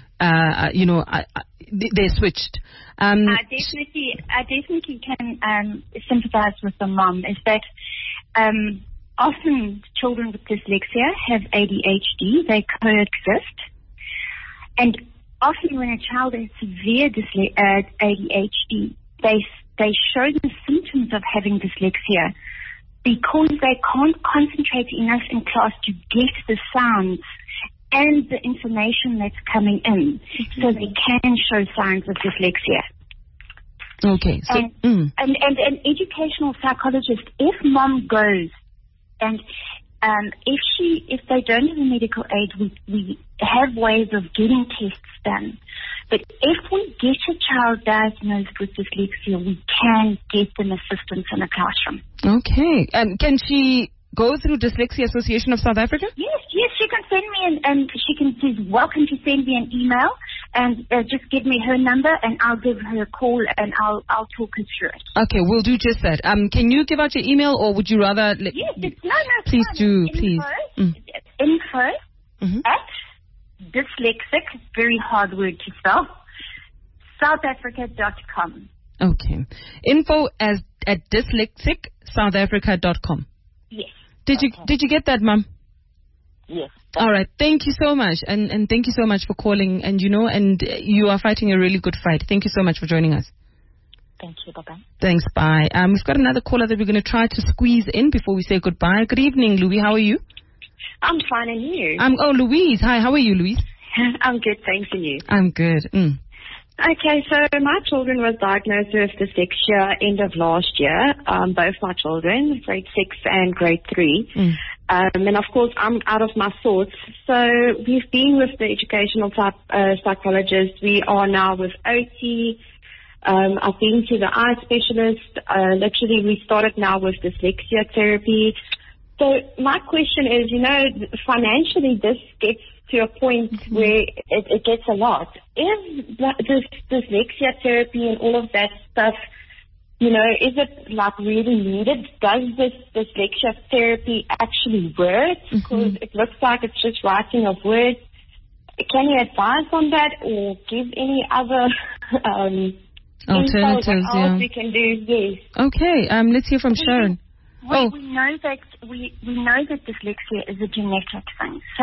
they're switched. I definitely can sympathize with the mom. Is that often children with dyslexia have ADHD, they coexist, and often when a child has severe ADHD, they show the symptoms of having dyslexia because they can't concentrate enough in class to get the sounds and the information that's coming in. So they can show signs of dyslexia. Okay. So, and an educational psychologist, if mom goes and if they don't have a medical aid, we have ways of getting tests done. But if we get a child diagnosed with dyslexia, we can get them assistance in the classroom. Okay. Can she go through Dyslexia Association of South Africa? Yes, she can send me she's welcome to send me an email and just give me her number and I'll give her a call and I'll talk her through it. Okay, we'll do just that. Can you give out your email or would you rather... Yes, please do, please. Info at dyslexic, very hard word to spell, southafrica.com. Okay. Info at dyslexicsouthafrica.com. Yes. Did you get that, Mom? Yes. All right. Thank you so much. And thank you so much for calling. And, and you are fighting a really good fight. Thank you so much for joining us. Thank you. Bye-bye. Thanks. Bye. We've got another caller that we're going to try to squeeze in before we say goodbye. Good evening, Louise. How are you? I'm fine, and you? Louise. Hi. How are you, Louise? I'm good, thanks, and you? I'm good. Okay, so my children was diagnosed with dyslexia end of last year, both my children, grade 6 and grade 3. And of course, I'm out of my thoughts. So we've been with the educational psychologist. We are now with OT. I've been to the eye specialist. Literally, we started now with dyslexia therapy. So my question is, financially this gets to a point where it gets a lot. Is this dyslexia therapy and all of that stuff, is it like really needed? Does this dyslexia therapy actually work? Because it looks like it's just writing of words. Can you advise on that or give any other alternatives? What else we can do? Yes. Okay. Let's hear from Sharon. We know that dyslexia is a genetic thing. So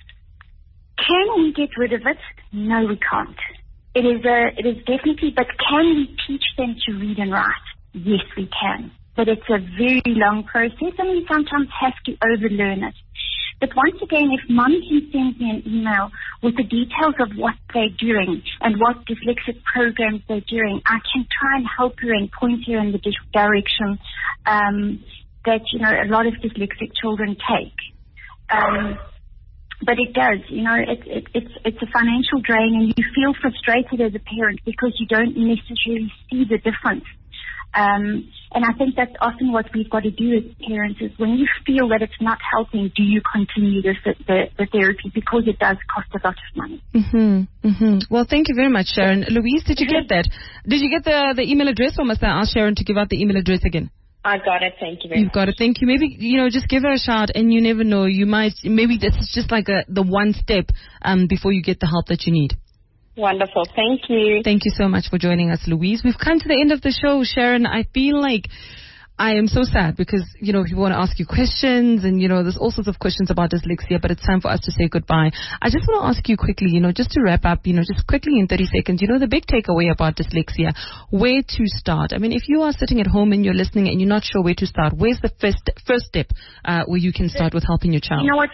can we get rid of it? No, we can't. It is definitely, but can we teach them to read and write? Yes, we can. But it's a very long process and we sometimes have to overlearn it. But once again, if mom can send me an email with the details of what they're doing and what dyslexic programs they're doing, I can try and help her and point her in the direction that, a lot of dyslexic children take. But it does, it's a financial drain, and you feel frustrated as a parent because you don't necessarily see the difference. And I think that's often what we've got to do as parents is when you feel that it's not helping, do you continue the therapy, because it does cost a lot of money. Well, thank you very much, Sharon. Louise, did you get that? Did you get the email address, or must I ask Sharon to give out the email address again? I got it. Thank you very much. You've got it. Thank you. Maybe, just give her a shout, and you never know. Maybe this is just like the one step before you get the help that you need. Wonderful. Thank you. Thank you so much for joining us, Louise. We've come to the end of the show, Sharon. I feel like I am so sad because, people want to ask you questions and, there's all sorts of questions about dyslexia, but it's time for us to say goodbye. I just want to ask you quickly, just to wrap up, just quickly in 30 seconds, the big takeaway about dyslexia, where to start? I mean, if you are sitting at home and you're listening and you're not sure where to start, where's the first step where you can start with helping your child? You know what?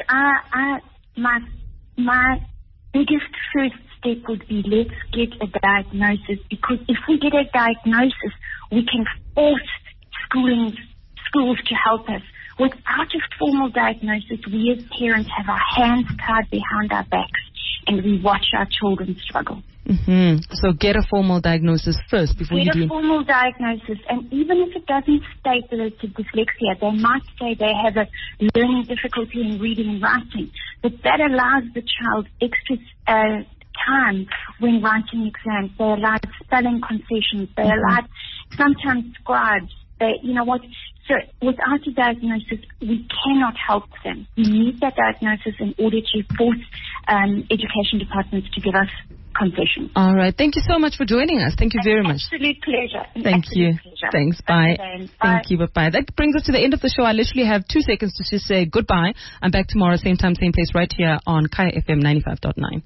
My biggest first step would be, let's get a diagnosis, because if we get a diagnosis, we can force schools to help us. Without a formal diagnosis, we as parents have our hands tied behind our backs and we watch our children struggle. So get a formal diagnosis first before you do. Get a formal diagnosis, and even if it doesn't state that it's a dyslexia, they might say they have a learning difficulty in reading and writing, but that allows the child extra time when writing exams. They allow spelling concessions. They allow sometimes scribes. So without a diagnosis, we cannot help them. We need that diagnosis in order to force education departments to give us concessions. All right. Thank you so much for joining us. Thank you very much. Absolute pleasure. Thank you. Pleasure. Thanks. Bye. Bye. Thank you. Bye-bye. That brings us to the end of the show. I literally have 2 seconds to just say goodbye. I'm back tomorrow, same time, same place, right here on Kaya FM 95.9.